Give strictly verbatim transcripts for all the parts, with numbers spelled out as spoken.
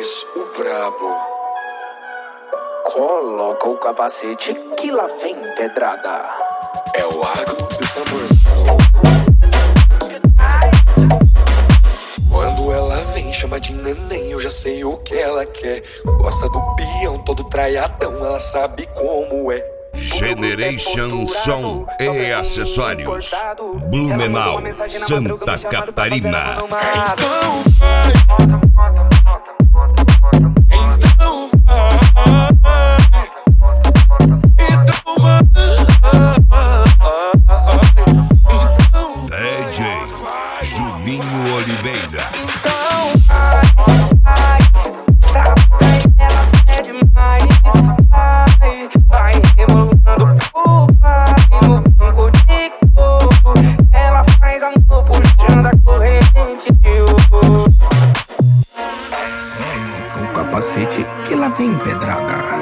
Denis, o brabo. Coloca o capacete que lá vem pedrada. É o agro dos tambores. Quando ela vem, chama de neném, eu já sei o que ela quer. Gosta do peão todo traiadão, ela sabe como é. Generation Som e Acessórios, Blumenau, Santa Catarina. Então vai, então vai, então vai. D J Juninho Oliveira. Então vai, tá bem, ela pede mais. Vai, vai rebolando pro pai no banco de couro. Ela faz amor puxando a corrente de ouro. Com o capacete que lá vem pedrada.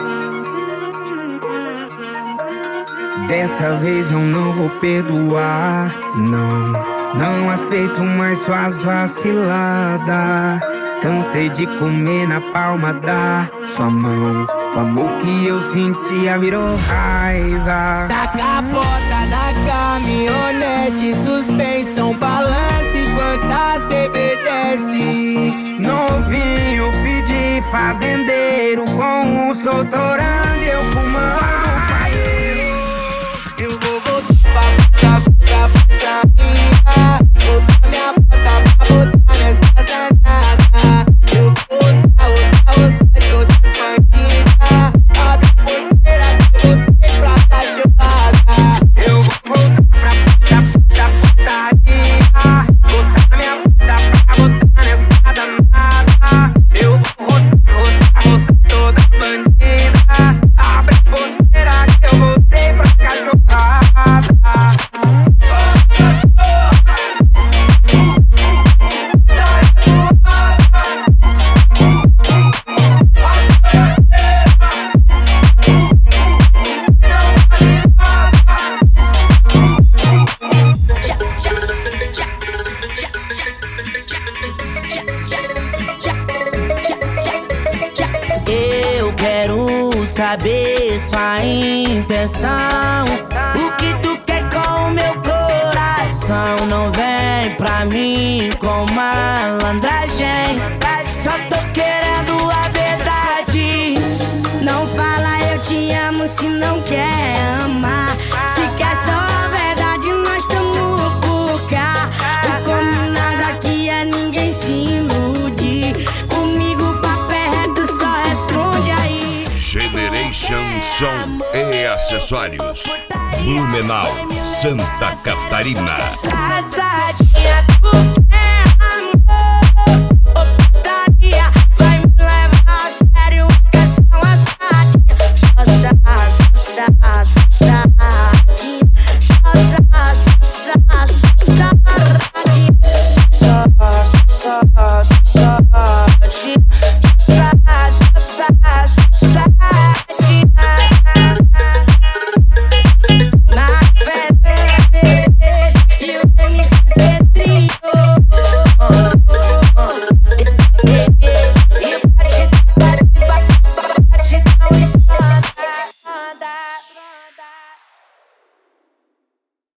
Dessa vez eu não vou perdoar, não. Não aceito mais suas vaciladas. Cansei de comer na palma da sua mão. O amor que eu sentia virou raiva. Na capota da caminhonete, suspensão, balança enquanto as bebê desce. Novinho, filho de fazendeiro, com um soltorando eu fumando. Eu vou voltar pra botar, botar, botar, botar minha bota pra botar nessa danada. Eu vou usar, usar, usar todas as bandidas. Abre a porteira que eu botei pra cachorrada. Eu vou voltar pra puta, puta, putaria. Botar minha bota pra botar nessa danada. Eu vou roçar, roçar, roçar toda a bandida. Abre a porteira que eu botei pra cachorrada. Eu quero saber sua intenção. O que tu quer com o meu coração? Não vem pra mim com malandragem. Só tô querendo a verdade. Não fala eu te amo se não quer amar. Se quer só a verdade, nós tamo por cá. O combinado aqui é ninguém se iludir. Comigo papo é reto, só responde aí. Generation Som e Acessórios, Blumenau, Santa Catarina. Essa